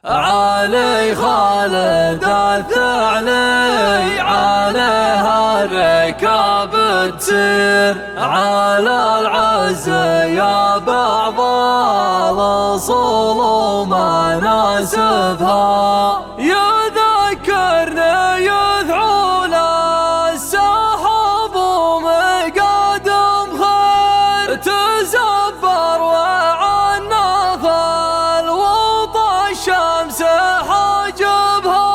علي خالد الثعلي عليها الركاب تسير على العز يا بعض الأصول ومناسبها يذكرني يذعون السحاب ومقادم خير تزبر وعنف الوطى الشمس حاجبها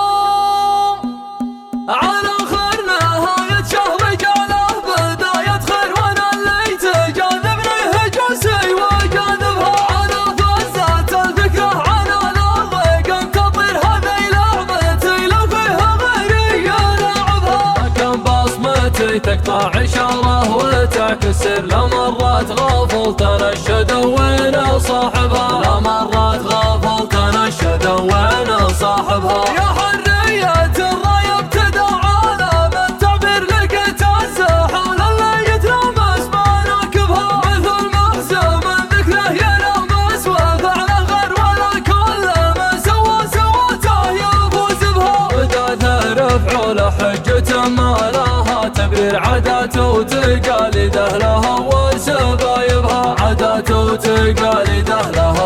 على خير نهاية شهر جعله بداية خير وانا اللي تجاذبني هجوسي وجاذبها على فزة الفكرة على الرقم تطير هذه لعبتي لو فيها غيري يلعبها كم بصمتي تقطع إشارة وتعكسر لا مرات غفلت انشد وين صاحبها لا مرات غفلت انشد وين صاحبها يا حرية الراية ابتدى عالم التعبير لقيت الزحول اللي يتلامس مناكبها مثل مهزم من ذكره يلامس وفعله غير ولا كل ما سوى سواته يفوز بها بدأت رفع لحجة ما لها تبرير عاداته وتقاليده لها وسبايبها عاداته وتقاليده لها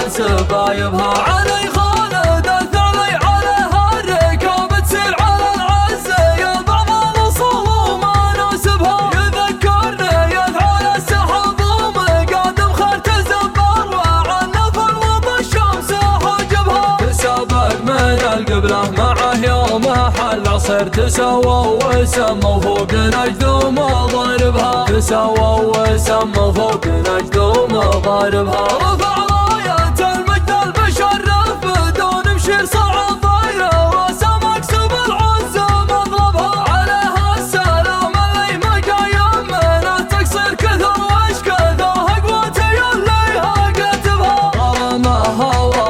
وسبايبها علي خالد الثعلي عليها الركاب تسير على العز يا بعض الأصول ومناسبها يذكرني يذعون السحاب ومقادم خير تزبر وعنف الوطى الشمس حاجبها تسابق من القبلة معه يوم حل عصر تسووا وسموا فوق نجدوم ضاربها تسووا وسموا فوق نجدوم ضاربها رفع راية المجد المشرف بدون مشير صعد ضيره راسه مكسب العز مضربها عليها السلام اللي ما قايم منه تقصير كثر وش كثر قوتي اللي هاقتبها غرمها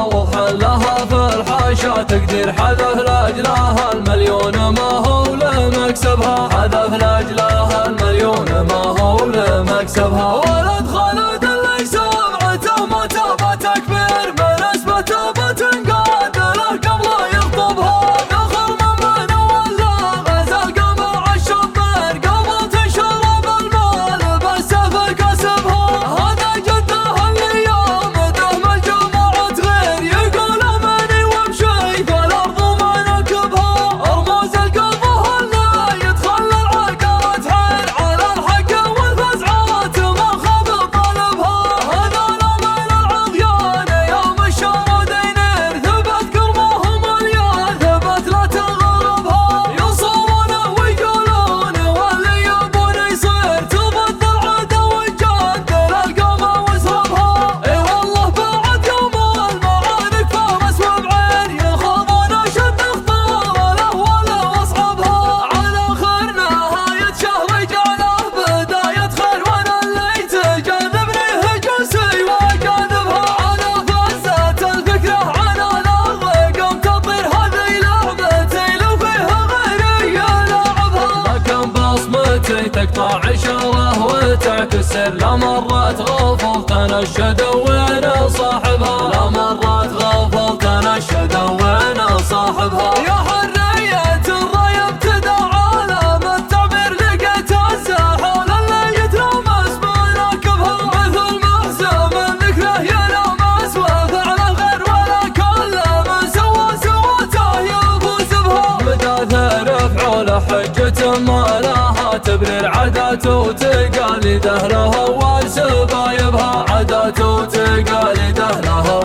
وحلها في الحاشا تقدير حذف لاجلها المليون ما هو لمكسبها حذف لاجلها المليون ما هو لمكسبها ولد خالد اللي سمعته ما تبى تكبير من اسبته بتنقاد له قبل يخطبها دخل من بين ولا غزل قمع الشطير قبل تنشرب المال بالسيف كسبها هذا جده اللي يامده من جماعة غير يقول امني وامشي في الارض وما نكبها ارموز القلب اللي يتخلى العقارات حير على الحق والفزعات ما خاب طلبها هذول من العضيان يوم الشرود ينير ثبت كرمهم اليار ثبت لا تغربها ينصرونه ويقولون واللي يبون يصير تبث العاده والجد للقمه واسربها اي والله بعد يوم المعارك فرس وبعين يخاضون اشد اخطار له ولا واصحابها على خير نهايه شهر جعله بدايه خير وانا اللي تجاذبني هجوسي وجاذبها على فزة الفكره على الرقم تطير هذه لعبتي لو فيها غيري يلعبها كم بصمتي تقطع اشاره وتعكسر لا مرات غفلت انشد وين صاحبها لا مرات غفلت انشد وين صاحبها يا حرية الراية ابتدى عالم التعبير لقيت الزحول اللي يتلامس مناكبها مثل مهزم من ذكره يلامس وفعله غير ولا كل من سوى سواته يفوز بها بدأت رفع لحجة ما لها تبرير عاداته وتقاليده لها وسبايبها عاداته وتقاليده لها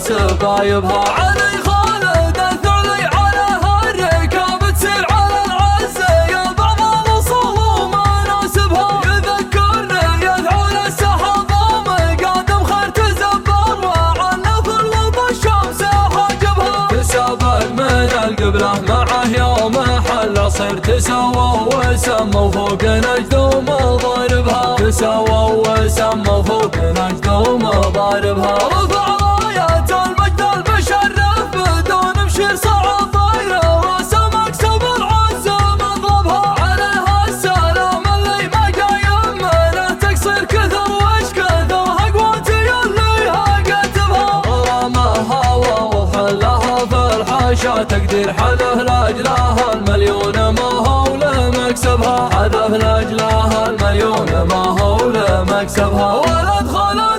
وسبايبها علي خالد الثعلي عليها الركاب تسير على العز يا بعض الأصول ومناسبها يذكرني يذعون السحاب ومقادم خير تزبر وعنف الوطى الشمس حاجبها تسابق من القبلة معه يوم حل عصر تسووا وسموا فوق نجدوم ضاربها تسووا وسموا فوق نجدوم ضاربها رفع راية المجد المشرف بدون مشير صعد ضيره راسه مكسب العز مضربها عليها السلام اللي ما قايم منه تقصير كثر وش كثر قوتي اللي هاقتبها غرمها وحلها حاشا تقدير حذف لاجلها المليون ما هو لمكسبها، حذف لاجلها المليون ما هو لمكسبها. ولد خلق